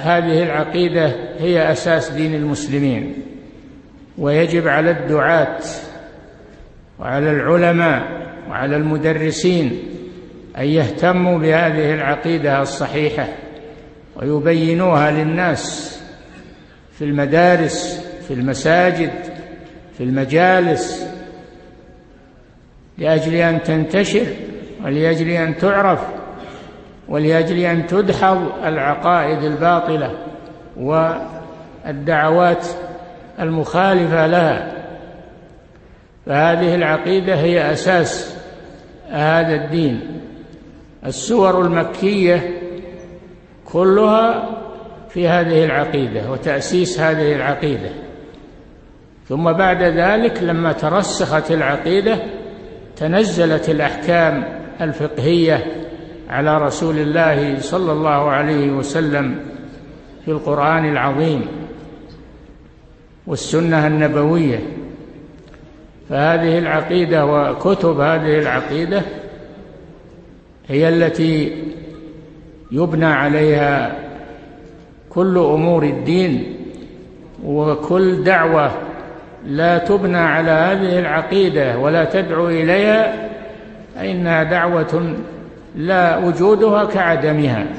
هذه العقيدة هي أساس دين المسلمين، ويجب على الدعاة وعلى العلماء وعلى المدرسين أن يهتموا بهذه العقيدة الصحيحة ويبينوها للناس في المدارس، في المساجد، في المجالس، لأجل أن تنتشر ولأجل أن تعرف ولأجل أن تدحض العقائد الباطلة والدعوات المخالفة لها. فهذه العقيدة هي أساس هذا الدين. السور المكية كلها في هذه العقيدة وتأسيس هذه العقيدة، ثم بعد ذلك لما ترسخت العقيدة تنزلت الأحكام الفقهية على رسول الله صلى الله عليه وسلم في القرآن العظيم والسنة النبوية. فهذه العقيدة وكتب هذه العقيدة هي التي يبنى عليها كل أمور الدين، وكل دعوة لا تبنى على هذه العقيدة ولا تدعو إليها فإنها دعوة لا وجودها كعدمها.